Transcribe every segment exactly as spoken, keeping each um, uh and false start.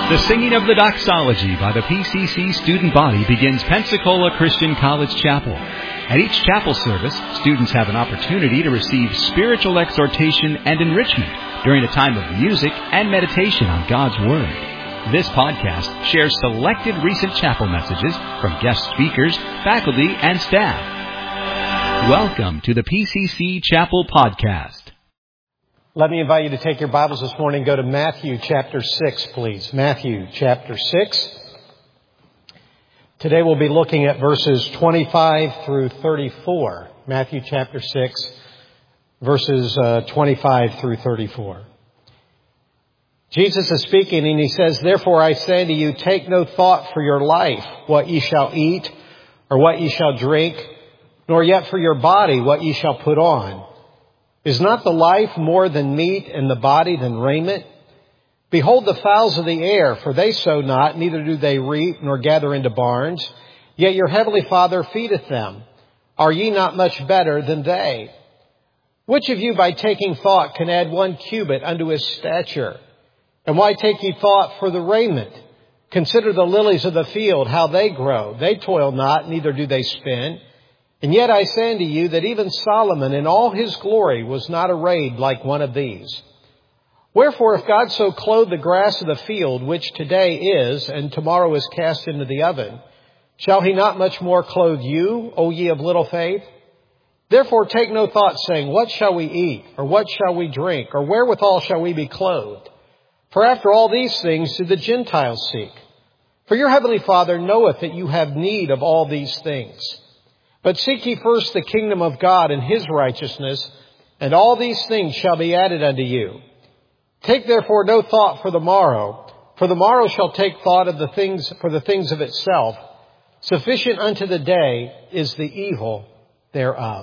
The singing of the doxology by the P C C student body begins Pensacola Christian College Chapel. At each chapel service, students have an opportunity to receive spiritual exhortation and enrichment during a time of music and meditation on God's Word. This podcast shares selected recent chapel messages from guest speakers, faculty, and staff. Welcome to the P C C Chapel Podcast. Let me invite you to take your Bibles this morning and go to Matthew chapter six, please. Matthew chapter six. Today we'll be looking at verses twenty-five through thirty-four. Matthew chapter six, verses uh, twenty-five through thirty-four. Jesus is speaking and he says, "Therefore I say to you, take no thought for your life, what ye shall eat, or what ye shall drink, nor yet for your body, what ye shall put on. Is not the life more than meat, and the body than raiment? Behold the fowls of the air, for they sow not, neither do they reap, nor gather into barns, yet your heavenly Father feedeth them. Are ye not much better than they? Which of you by taking thought can add one cubit unto his stature? And why take ye thought for the raiment? Consider the lilies of the field, how they grow. They toil not, neither do they spin. And yet I say unto you that even Solomon in all his glory was not arrayed like one of these. Wherefore, if God so clothe the grass of the field, which today is, and tomorrow is cast into the oven, shall he not much more clothe you, O ye of little faith? Therefore take no thought, saying, what shall we eat? Or what shall we drink? Or wherewithal shall we be clothed? For after all these things do the Gentiles seek. For your heavenly Father knoweth that you have need of all these things. But seek ye first the kingdom of God and his righteousness, and all these things shall be added unto you. Take therefore no thought for the morrow, for the morrow shall take thought of the things for the things of itself. Sufficient unto the day is the evil thereof."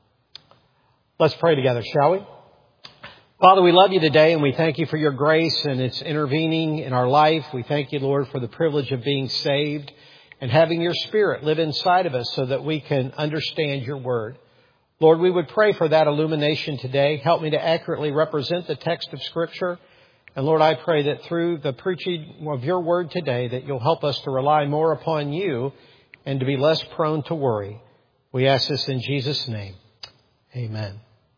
Let's pray together, shall we? Father, we love you today and we thank you for your grace and its intervening in our life. We thank you, Lord, for the privilege of being saved and having your Spirit live inside of us so that we can understand your word. Lord, we would pray for that illumination today. Help me to accurately represent the text of Scripture. And Lord, I pray that through the preaching of your word today, that you'll help us to rely more upon you and to be less prone to worry. We ask this in Jesus' name. Amen.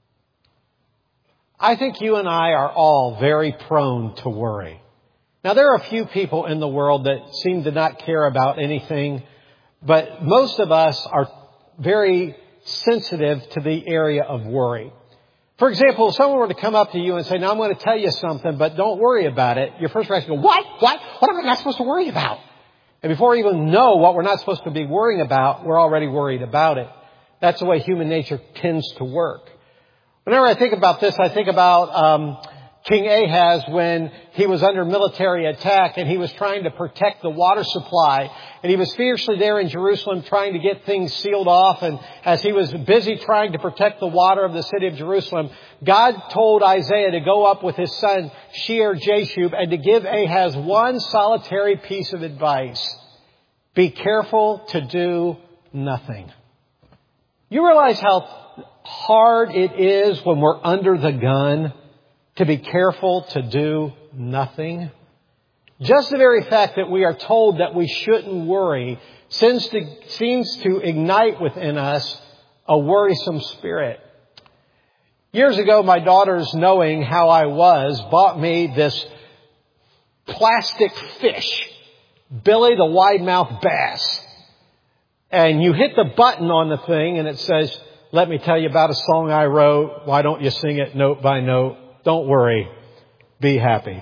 I think you and I are all very prone to worry. Now, there are a few people in the world that seem to not care about anything, but most of us are very sensitive to the area of worry. For example, if someone were to come up to you and say, "Now I'm going to tell you something, but don't worry about it," your first reaction is, "What? What? What am I not supposed to worry about?" And before we even know what we're not supposed to be worrying about, we're already worried about it. That's the way human nature tends to work. Whenever I think about this, I think about um King Ahaz when he was under military attack and he was trying to protect the water supply. And he was fiercely there in Jerusalem trying to get things sealed off. And as he was busy trying to protect the water of the city of Jerusalem, God told Isaiah to go up with his son Shear-Jashub and to give Ahaz one solitary piece of advice. Be careful to do nothing. You realize how hard it is when we're under the gun to be careful to do nothing? Just the very fact that we are told that we shouldn't worry seems to, seems to ignite within us a worrisome spirit. Years ago, my daughters, knowing how I was, bought me this plastic fish, Billy the wide-mouthed bass. And you hit the button on the thing and it says, "Let me tell you about a song I wrote. Why don't you sing it note by note? Don't worry. Be happy."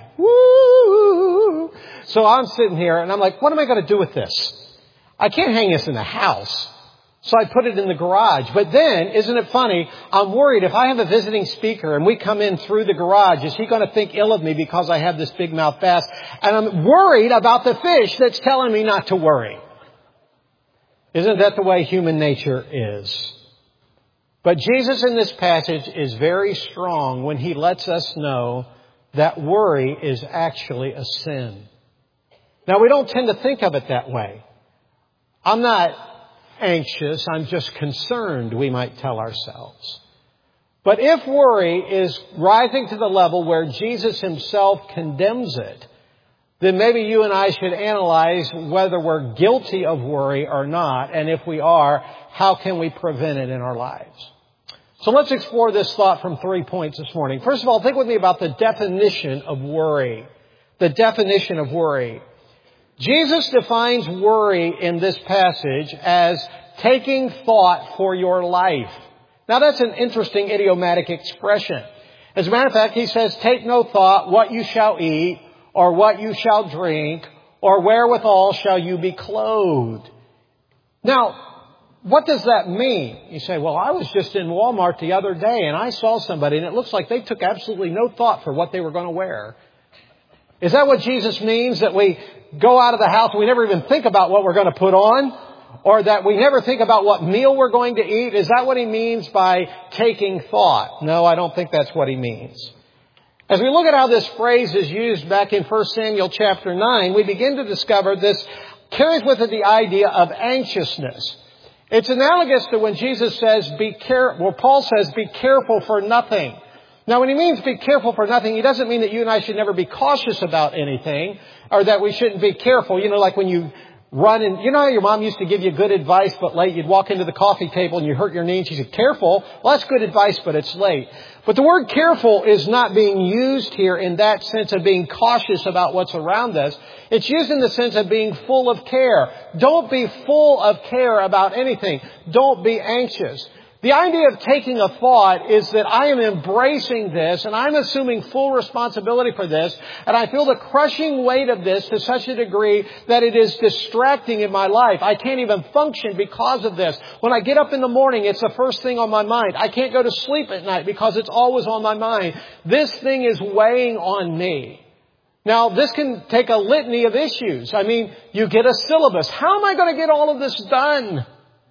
Woo! So I'm sitting here and I'm like, what am I going to do with this? I can't hang this in the house. So I put it in the garage. But then, isn't it funny? I'm worried if I have a visiting speaker and we come in through the garage, is he going to think ill of me because I have this big mouth bass? And I'm worried about the fish that's telling me not to worry. Isn't that the way human nature is? But Jesus in this passage is very strong when he lets us know that worry is actually a sin. Now, we don't tend to think of it that way. I'm not anxious, I'm just concerned, we might tell ourselves. But if worry is rising to the level where Jesus himself condemns it, then maybe you and I should analyze whether we're guilty of worry or not. And if we are, how can we prevent it in our lives? So let's explore this thought from three points this morning. First of all, think with me about the definition of worry. The definition of worry. Jesus defines worry in this passage as taking thought for your life. Now that's an interesting idiomatic expression. As a matter of fact, he says, take no thought what you shall eat, or what you shall drink, or wherewithal shall you be clothed. Now, what does that mean? You say, well, I was just in Walmart the other day and I saw somebody and it looks like they took absolutely no thought for what they were going to wear. Is that what Jesus means? That we go out of the house and we never even think about what we're going to put on? Or that we never think about what meal we're going to eat? Is that what he means by taking thought? No, I don't think that's what he means. As we look at how this phrase is used back in First Samuel chapter nine, we begin to discover this carries with it the idea of anxiousness. It's analogous to when Jesus says, be care, well, Paul says, be careful for nothing. Now, when he means be careful for nothing, he doesn't mean that you and I should never be cautious about anything, or that we shouldn't be careful. You know, like when you run and, you know how your mom used to give you good advice, but late you'd walk into the coffee table and you hurt your knee and she said, careful. Well, that's good advice, but it's late. But the word careful is not being used here in that sense of being cautious about what's around us. It's used in the sense of being full of care. Don't be full of care about anything. Don't be anxious. The idea of taking a thought is that I am embracing this and I'm assuming full responsibility for this, and I feel the crushing weight of this to such a degree that it is distracting in my life. I can't even function because of this. When I get up in the morning, it's the first thing on my mind. I can't go to sleep at night because it's always on my mind. This thing is weighing on me. Now, this can take a litany of issues. I mean, you get a syllabus. How am I going to get all of this done?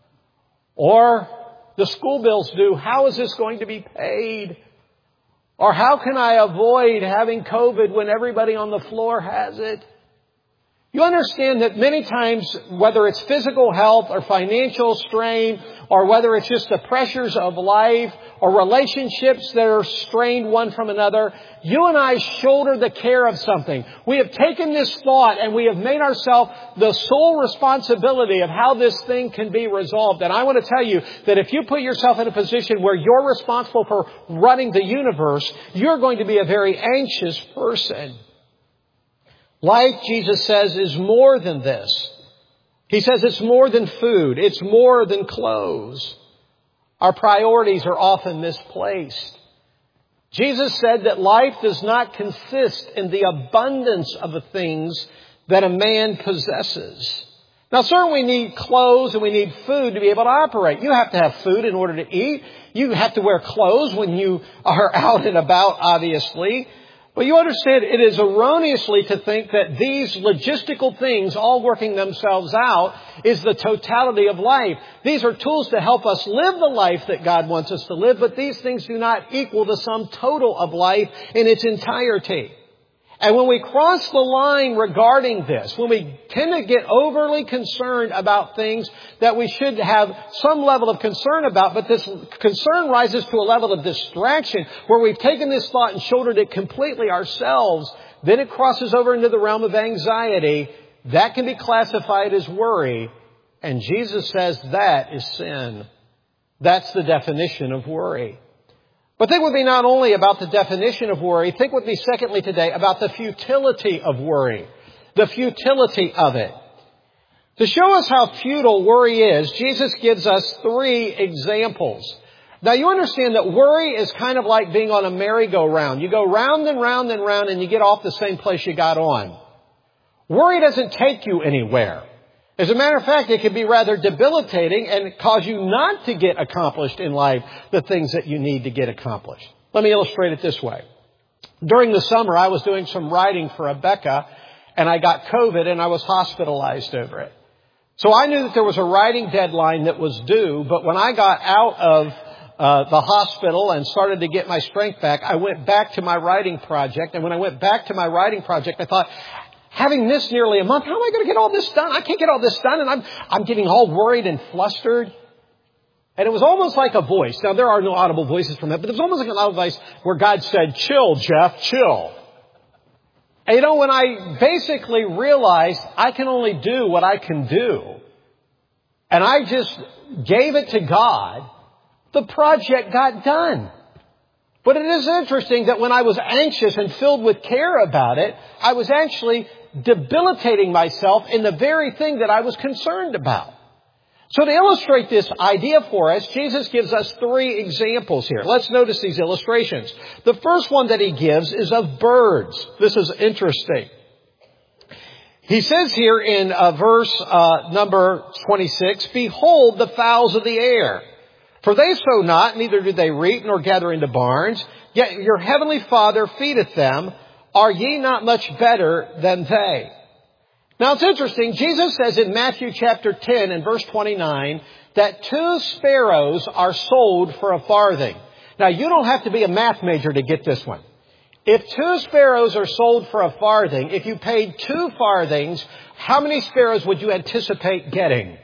Or the school bills due. How is this going to be paid? Or how can I avoid having COVID when everybody on the floor has it? You understand that many times, whether it's physical health or financial strain, or whether it's just the pressures of life or relationships that are strained one from another, you and I shoulder the care of something. We have taken this thought and we have made ourselves the sole responsibility of how this thing can be resolved. And I want to tell you that if you put yourself in a position where you're responsible for running the universe, you're going to be a very anxious person. Life, Jesus says, is more than this. He says it's more than food. It's more than clothes. Our priorities are often misplaced. Jesus said that life does not consist in the abundance of the things that a man possesses. Now, certainly we need clothes and we need food to be able to operate. You have to have food in order to eat. You have to wear clothes when you are out and about, obviously. But you understand, it is erroneously to think that these logistical things, all working themselves out, is the totality of life. These are tools to help us live the life that God wants us to live, but these things do not equal the sum total of life in its entirety. And when we cross the line regarding this, when we tend to get overly concerned about things that we should have some level of concern about, but this concern rises to a level of distraction where we've taken this thought and shouldered it completely ourselves, then it crosses over into the realm of anxiety. That can be classified as worry. And Jesus says that is sin. That's the definition of worry. But think with me not only about the definition of worry, think with me secondly today about the futility of worry. The futility of it. To show us how futile worry is, Jesus gives us three examples. Now you understand that worry is kind of like being on a merry-go-round. You go round and round and round and you get off the same place you got on. Worry doesn't take you anywhere. As a matter of fact, it can be rather debilitating and cause you not to get accomplished in life the things that you need to get accomplished. Let me illustrate it this way. During the summer, I was doing some writing for Rebecca, and I got COVID and I was hospitalized over it. So I knew that there was a writing deadline that was due, but when I got out of uh, the hospital and started to get my strength back, I went back to my writing project. And when I went back to my writing project, I thought, having this nearly a month, how am I going to get all this done? I can't get all this done, and I'm I'm getting all worried and flustered. And it was almost like a voice. Now, there are no audible voices from that, but it was almost like an audible voice where God said, chill, Jeff, chill. And you know, when I basically realized I can only do what I can do, and I just gave it to God, the project got done. But it is interesting that when I was anxious and filled with care about it, I was actually debilitating myself in the very thing that I was concerned about. So to illustrate this idea for us, Jesus gives us three examples here. Let's notice these illustrations. The first one that he gives is of birds. This is interesting. He says here in uh, verse uh, number twenty-six, "Behold the fowls of the air. For they sow not, neither do they reap, nor gather into barns. Yet your heavenly Father feedeth them. Are ye not much better than they?" Now it's interesting. Jesus says in Matthew chapter ten and verse twenty-nine that two sparrows are sold for a farthing. Now you don't have to be a math major to get this one. If two sparrows are sold for a farthing, if you paid two farthings, how many sparrows would you anticipate getting?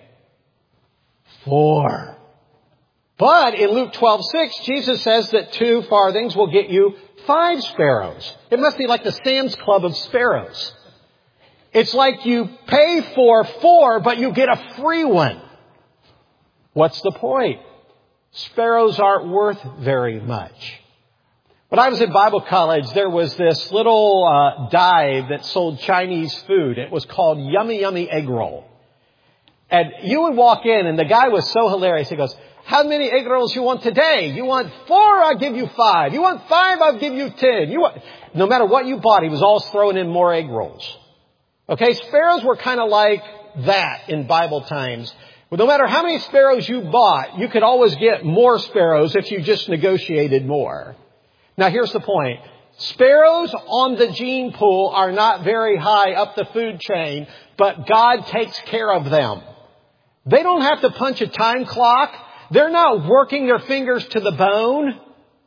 Four. But in Luke twelve six, Jesus says that two farthings will get you five sparrows. It must be like the Sam's Club of sparrows. It's like you pay for four, but you get a free one. What's the point? Sparrows aren't worth very much. When I was in Bible college, there was this little uh, dive that sold Chinese food. It was called Yummy Yummy Egg Roll. And you would walk in, and the guy was so hilarious. He goes, "How many egg rolls you want today? You want four, I'll give you five. You want five, I'll give you ten. You want..." No matter what you bought, he was always throwing in more egg rolls. Okay, sparrows were kind of like that in Bible times. Well, no matter how many sparrows you bought, you could always get more sparrows if you just negotiated more. Now, here's the point. Sparrows on the gene pool are not very high up the food chain, but God takes care of them. They don't have to punch a time clock. They're not working their fingers to the bone.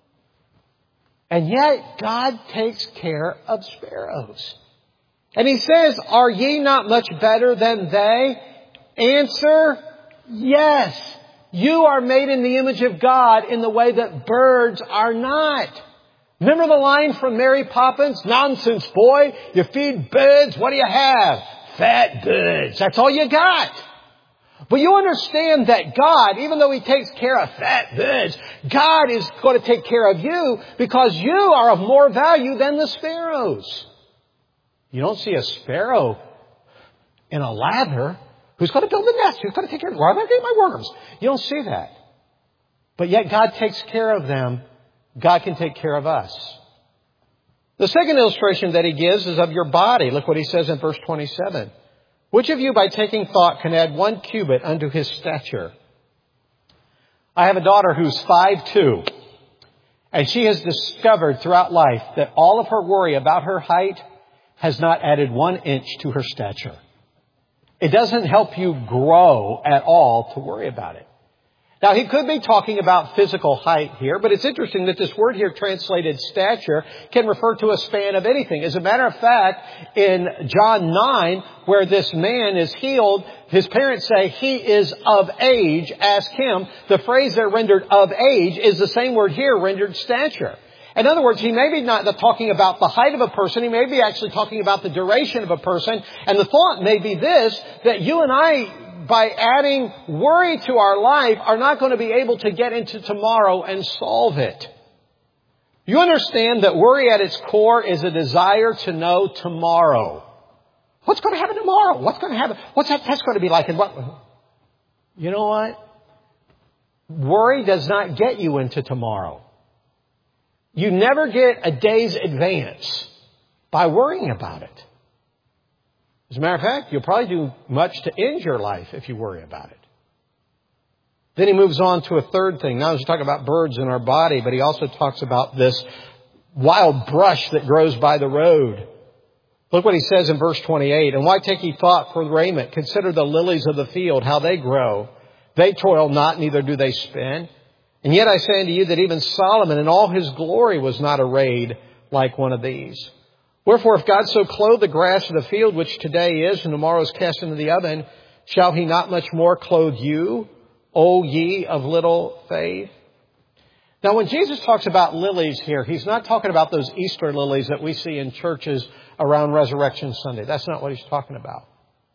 And yet, God takes care of sparrows. And he says, "Are ye not much better than they?" Answer, yes. You are made in the image of God in the way that birds are not. Remember the line from Mary Poppins? "Nonsense, boy. You feed birds. What do you have? Fat birds. That's all you got." But you understand that God, even though he takes care of fat birds, God is going to take care of you because you are of more value than the sparrows. You don't see a sparrow in a lather who's going to build a nest, who's going to take care of, where am I getting my worms? You don't see that. But yet God takes care of them. God can take care of us. The second illustration that he gives is of your body. Look what he says in verse twenty-seven. "Which of you by taking thought can add one cubit unto his stature?" I have a daughter who's five two, and she has discovered throughout life that all of her worry about her height has not added one inch to her stature. It doesn't help you grow at all to worry about it. Now, he could be talking about physical height here, but it's interesting that this word here translated stature can refer to a span of anything. As a matter of fact, in John nine, where this man is healed, his parents say he is of age, ask him. The phrase there rendered of age is the same word here rendered stature. In other words, he may be not talking about the height of a person. He may be actually talking about the duration of a person. And the thought may be this, that you and I, by adding worry to our life, are not going to be able to get into tomorrow and solve it. You understand that worry at its core is a desire to know tomorrow. What's going to happen tomorrow? What's going to happen? What's that test going to be like? And what? You know what? Worry does not get you into tomorrow. You never get a day's advance by worrying about it. As a matter of fact, you'll probably do much to end your life if you worry about it. Then he moves on to a third thing. Now he's talking about birds in our body, but he also talks about this wild brush that grows by the road. Look what he says in verse twenty-eight. "And why take ye thought for raiment? Consider the lilies of the field, how they grow. They toil not, neither do they spin. And yet I say unto you that even Solomon in all his glory was not arrayed like one of these. Wherefore, if God so clothe the grass of the field, which today is and tomorrow is cast into the oven, shall he not much more clothe you, O ye of little faith?" Now, when Jesus talks about lilies here, He's not talking about those Easter lilies that we see in churches around Resurrection Sunday. That's not what He's talking about.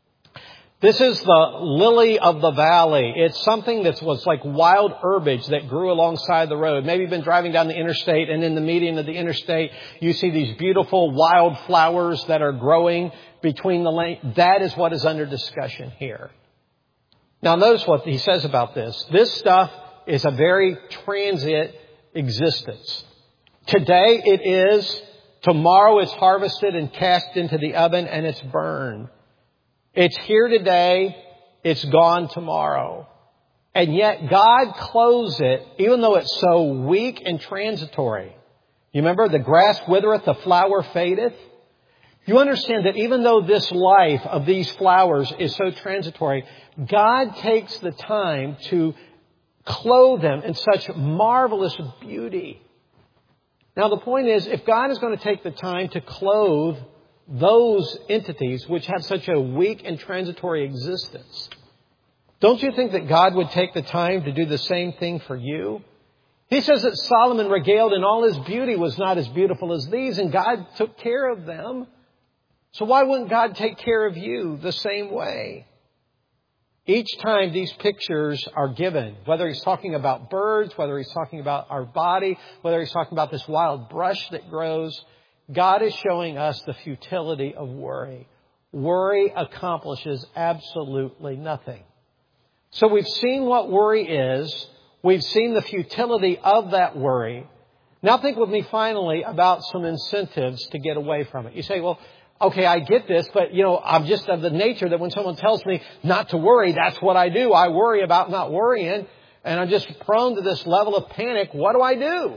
This is the lily of the valley. It's something that was like wild herbage that grew alongside the road. Maybe you've been driving down the interstate, and in the median of the interstate, you see these beautiful wild flowers that are growing between the lane. That is what is under discussion here. Now, notice what he says about this. This stuff is a very transient existence. Today it is. Tomorrow it's harvested and cast into the oven and it's burned. It's here today. It's gone tomorrow. And yet God clothes it, even though it's so weak and transitory. You remember, the grass withereth, the flower fadeth. You understand that even though this life of these flowers is so transitory, God takes the time to clothe them in such marvelous beauty. Now, the point is, if God is going to take the time to clothe those entities which have such a weak and transitory existence, don't you think that God would take the time to do the same thing for you? He says that Solomon regaled in all his beauty was not as beautiful as these, and God took care of them. So why wouldn't God take care of you the same way? Each time these pictures are given, whether He's talking about birds, whether He's talking about our body, whether He's talking about this wild brush that grows, God is showing us the futility of worry. Worry accomplishes absolutely nothing. So we've seen what worry is. We've seen the futility of that worry. Now think with me finally about some incentives to get away from it. You say, well, okay, I get this, but, you know, I'm just of the nature that when someone tells me not to worry, that's what I do. I worry about not worrying, and I'm just prone to this level of panic. What do I do?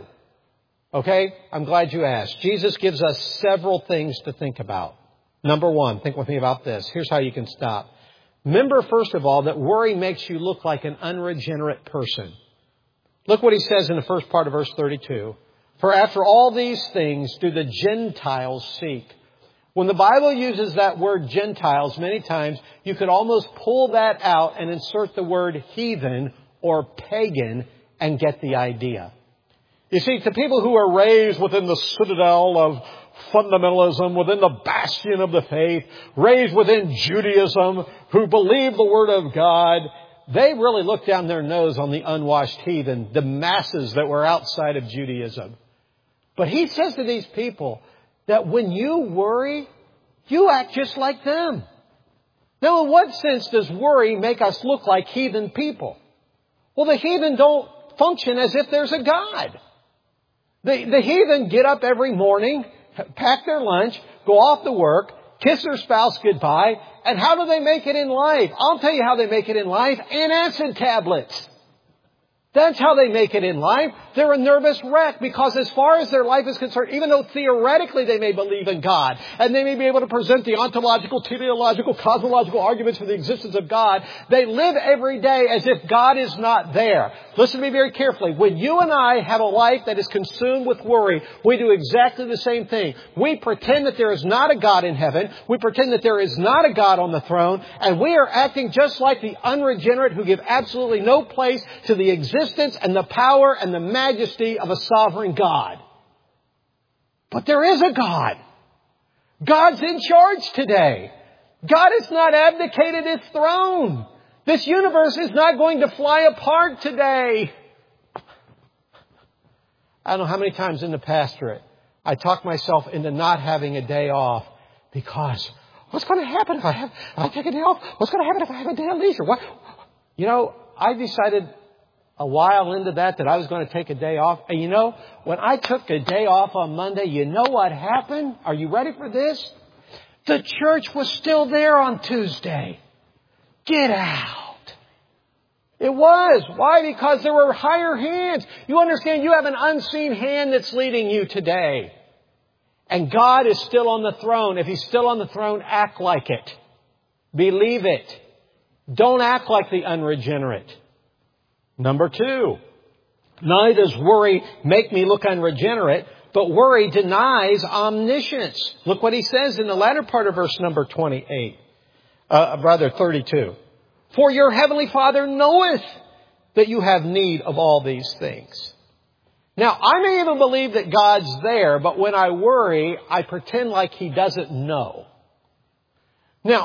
Okay, I'm glad you asked. Jesus gives us several things to think about. Number one, think with me about this. Here's how you can stop. Remember, first of all, that worry makes you look like an unregenerate person. Look what He says in the first part of verse thirty-two. For after all these things do the Gentiles seek. When the Bible uses that word Gentiles many times, you could almost pull that out and insert the word heathen or pagan and get the idea. You see, to people who are raised within the citadel of fundamentalism, within the bastion of the faith, raised within Judaism, who believe the Word of God, they really look down their nose on the unwashed heathen, the masses that were outside of Judaism. But He says to these people that when you worry, you act just like them. Now, in what sense does worry make us look like heathen people? Well, the heathen don't function as if there's a God. The, the heathen get up every morning, pack their lunch, go off to work, kiss their spouse goodbye, and how do they make it in life? I'll tell you how they make it in life. Antacid tablets. That's how they make it in life. They're a nervous wreck because as far as their life is concerned, even though theoretically they may believe in God and they may be able to present the ontological, teleological, cosmological arguments for the existence of God, they live every day as if God is not there. Listen to me very carefully. When you and I have a life that is consumed with worry, we do exactly the same thing. We pretend that there is not a God in heaven. We pretend that there is not a God on the throne. And we are acting just like the unregenerate who give absolutely no place to the existence and the power and the majesty of a sovereign God. But there is a God. God's in charge today. God has not abdicated His throne. This universe is not going to fly apart today. I don't know how many times in the pastorate I talked myself into not having a day off because what's going to happen if I have, if I take a day off? What's going to happen if I have a day of leisure? What? You know, I decided a while into that that I was going to take a day off. And you know, when I took a day off on Monday, you know what happened? Are you ready for this? The church was still there on Tuesday. Get out. It was. Why? Because there were higher hands. You understand, you have an unseen hand that's leading you today. And God is still on the throne. If He's still on the throne, act like it. Believe it. Don't act like the unregenerate. Number two, not only does worry make me look unregenerate, but worry denies omniscience. Look what He says in the latter part of verse number twenty-eight, uh, rather thirty-two. For your heavenly Father knoweth that you have need of all these things. Now, I may even believe that God's there, but when I worry, I pretend like He doesn't know. Now,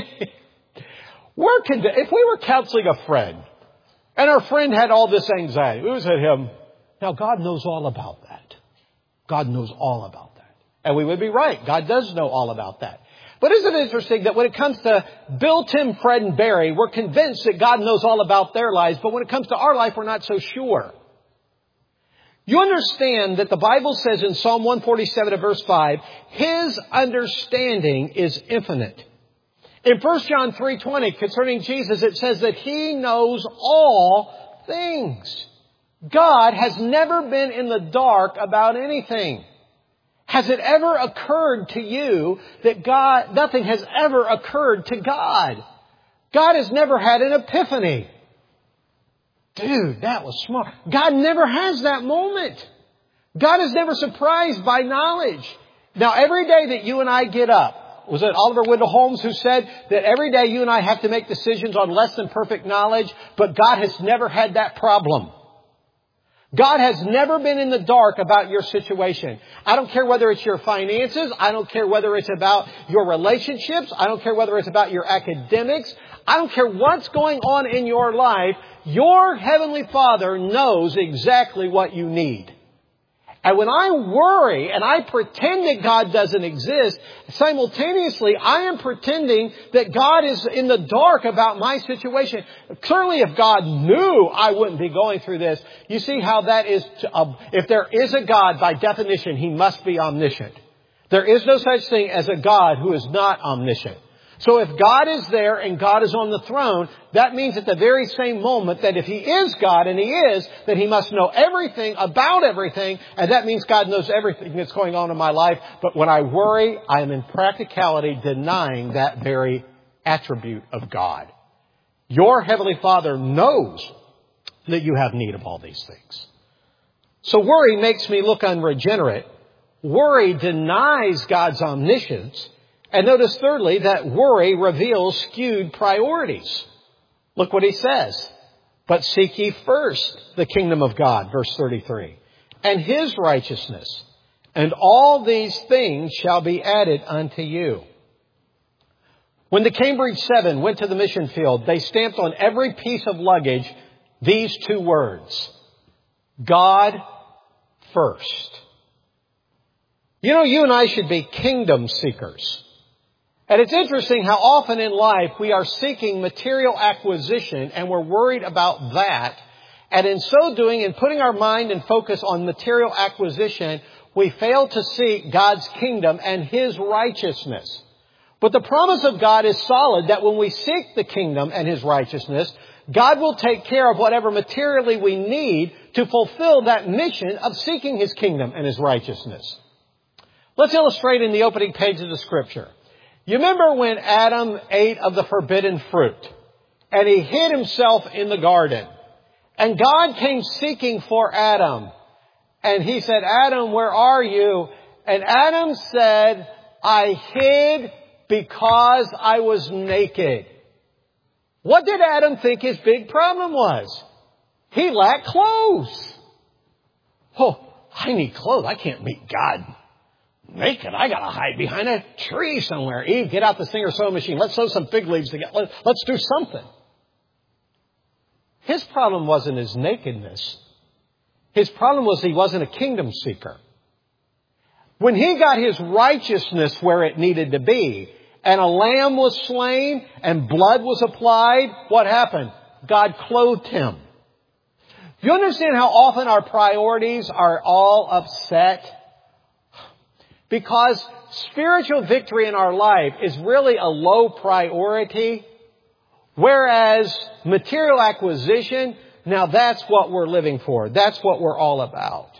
we're con- if we were counseling a friend, and our friend had all this anxiety, we would say to him, now God knows all about that. God knows all about that. And we would be right. God does know all about that. But isn't it interesting that when it comes to Bill, Tim, Fred, and Barry, we're convinced that God knows all about their lives, but when it comes to our life, we're not so sure. You understand that the Bible says in Psalm one forty-seven of verse five, His understanding is infinite. In First John three twenty, concerning Jesus, it says that He knows all things. God has never been in the dark about anything. Has it ever occurred to you that God, nothing has ever occurred to God? God has never had an epiphany. Dude, that was smart. God never has that moment. God is never surprised by knowledge. Now, every day that you and I get up, was it Oliver Wendell Holmes who said that every day you and I have to make decisions on less than perfect knowledge, but God has never had that problem. God has never been in the dark about your situation. I don't care whether it's your finances. I don't care whether it's about your relationships. I don't care whether it's about your academics. I don't care what's going on in your life. Your Heavenly Father knows exactly what you need. And when I worry and I pretend that God doesn't exist, simultaneously I am pretending that God is in the dark about my situation. Certainly if God knew I wouldn't be going through this, you see how that is, to, uh, if there is a God, by definition, He must be omniscient. There is no such thing as a God who is not omniscient. So if God is there and God is on the throne, that means at the very same moment that if He is God, and He is, that He must know everything about everything, and that means God knows everything that's going on in my life. But when I worry, I am in practicality denying that very attribute of God. Your Heavenly Father knows that you have need of all these things. So worry makes me look unregenerate. Worry denies God's omniscience. And notice thirdly that worry reveals skewed priorities. Look what He says. But seek ye first the kingdom of God, verse thirty-three, and His righteousness, and all these things shall be added unto you. When the Cambridge Seven went to the mission field, they stamped on every piece of luggage these two words: God first. You know, you and I should be kingdom seekers. And it's interesting how often in life we are seeking material acquisition and we're worried about that. And in so doing, in putting our mind and focus on material acquisition, we fail to seek God's kingdom and His righteousness. But the promise of God is solid that when we seek the kingdom and His righteousness, God will take care of whatever materially we need to fulfill that mission of seeking His kingdom and His righteousness. Let's illustrate in the opening page of the Scripture. You remember when Adam ate of the forbidden fruit and he hid himself in the garden, and God came seeking for Adam, and He said, Adam, where are you? And Adam said, I hid because I was naked. What did Adam think his big problem was? He lacked clothes. Oh, I need clothes. I can't meet God naked. I got to hide behind a tree somewhere. Eve, get out the Singer sewing machine. Let's sew some fig leaves together. Let's do something. His problem wasn't his nakedness. His problem was he wasn't a kingdom seeker. When he got his righteousness where it needed to be, and a lamb was slain and blood was applied, what happened? God clothed him. You understand how often our priorities are all upset? Because spiritual victory in our life is really a low priority, whereas material acquisition, now that's what we're living for. That's what we're all about.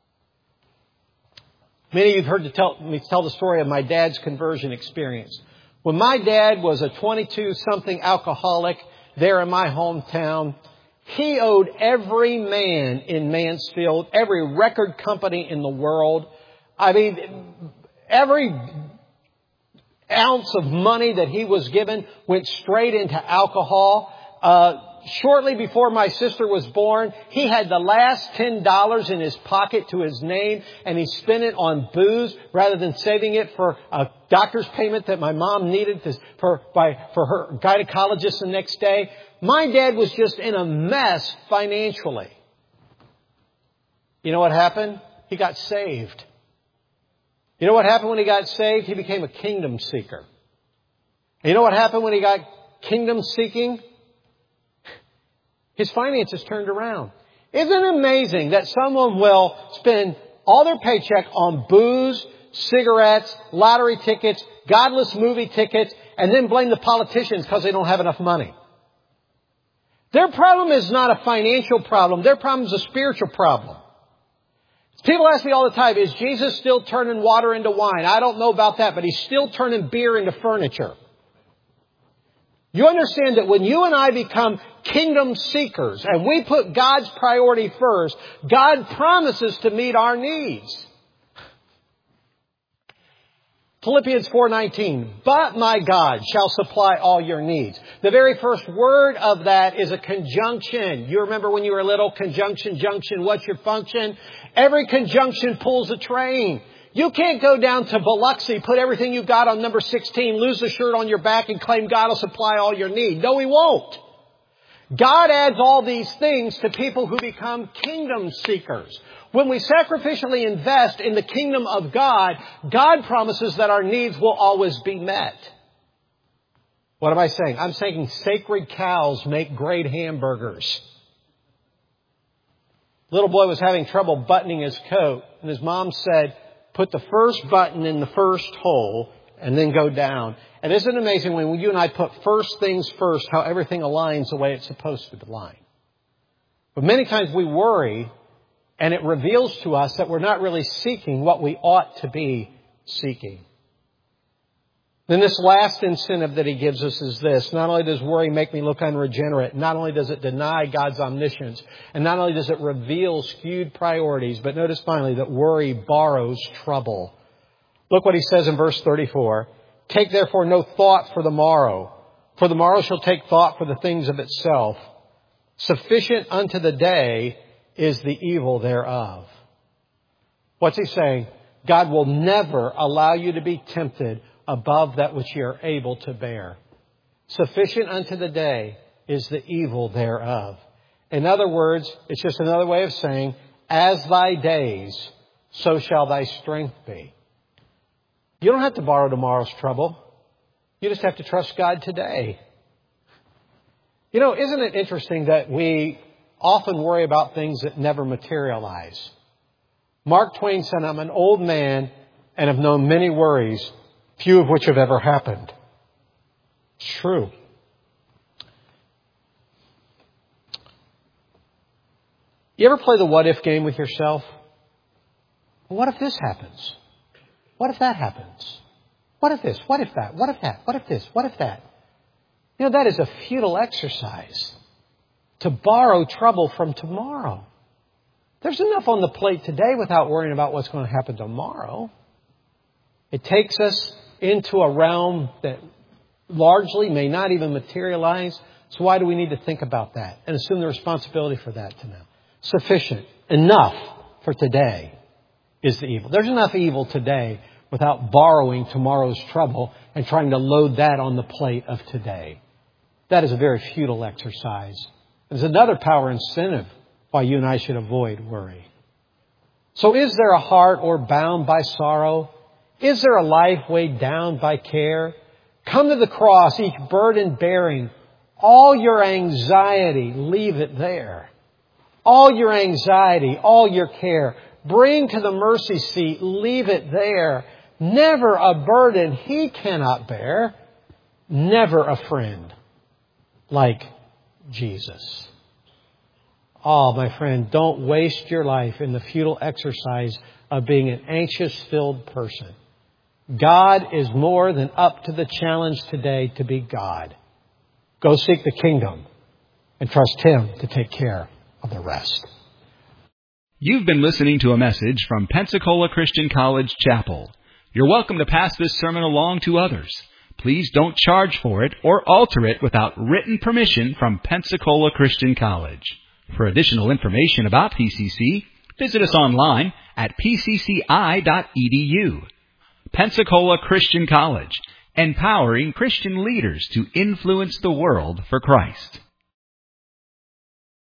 Many of you have heard to tell, me tell the story of my dad's conversion experience. When my dad was a twenty-two-something alcoholic there in my hometown, he owed every man in Mansfield, every record company in the world. I mean, every ounce of money that he was given went straight into alcohol. Uh, shortly before my sister was born, he had the last ten dollars in his pocket to his name, and he spent it on booze rather than saving it for a doctor's payment that my mom needed to, for, by, for her gynecologist the next day. My dad was just in a mess financially. You know what happened? He got saved. You know what happened when he got saved? He became a kingdom seeker. And you know what happened when he got kingdom seeking? His finances turned around. Isn't it amazing that someone will spend all their paycheck on booze, cigarettes, lottery tickets, godless movie tickets, and then blame the politicians because they don't have enough money? Their problem is not a financial problem. Their problem is a spiritual problem. People ask me all the time, is Jesus still turning water into wine? I don't know about that, but He's still turning beer into furniture. You understand that when you and I become kingdom seekers and we put God's priority first, God promises to meet our needs. Philippians four nineteen, but my God shall supply all your needs. The very first word of that is a conjunction. You remember when you were little, conjunction, junction, what's your function? Every conjunction pulls a train. You can't go down to Biloxi, put everything you got on number sixteen, lose the shirt on your back and claim God will supply all your need. No, He won't. God adds all these things to people who become kingdom seekers. When we sacrificially invest in the kingdom of God, God promises that our needs will always be met. What am I saying? I'm saying sacred cows make great hamburgers. Little boy was having trouble buttoning his coat, and his mom said, put the first button in the first hole and then go down. And isn't it amazing when you and I put first things first, how everything aligns the way it's supposed to align? But many times we worry, and it reveals to us that we're not really seeking what we ought to be seeking. Then this last incentive that He gives us is this. Not only does worry make me look unregenerate, not only does it deny God's omniscience, and not only does it reveal skewed priorities, but notice finally that worry borrows trouble. Look what He says in verse thirty-four. Take therefore no thought for the morrow, for the morrow shall take thought for the things of itself. Sufficient unto the day is the evil thereof. What's He saying? God will never allow you to be tempted above that which you are able to bear. Sufficient unto the day is the evil thereof. In other words, it's just another way of saying, as thy days, so shall thy strength be. You don't have to borrow tomorrow's trouble. You just have to trust God today. You know, isn't it interesting that we often worry about things that never materialize? Mark Twain said, I'm an old man and have known many worries, few of which have ever happened. It's true. You ever play the what if game with yourself? What if this happens? What if that happens? What if this? What if that? What if that? What if this? What if that? You know, that is a futile exercise to borrow trouble from tomorrow. There's enough on the plate today without worrying about what's going to happen tomorrow. It takes us into a realm that largely may not even materialize. So why do we need to think about that and assume the responsibility for that to now? Sufficient, enough for today is the evil. There's enough evil today without borrowing tomorrow's trouble and trying to load that on the plate of today. That is a very futile exercise. There's another power incentive why you and I should avoid worry. So is there a heart or bound by sorrow? Is there a life weighed down by care? Come to the cross, each burden bearing. All your anxiety, leave it there. All your anxiety, all your care, bring to the mercy seat, leave it there. Never a burden He cannot bear. Never a friend like Jesus. Oh, my friend, don't waste your life in the futile exercise of being an anxious-filled person. God is more than up to the challenge today to be God. Go seek the kingdom and trust Him to take care of the rest. You've been listening to a message from Pensacola Christian College Chapel. You're welcome to pass this sermon along to others. Please don't charge for it or alter it without written permission from Pensacola Christian College. For additional information about P C C, visit us online at p c c i dot e d u. Pensacola Christian College, empowering Christian leaders to influence the world for Christ.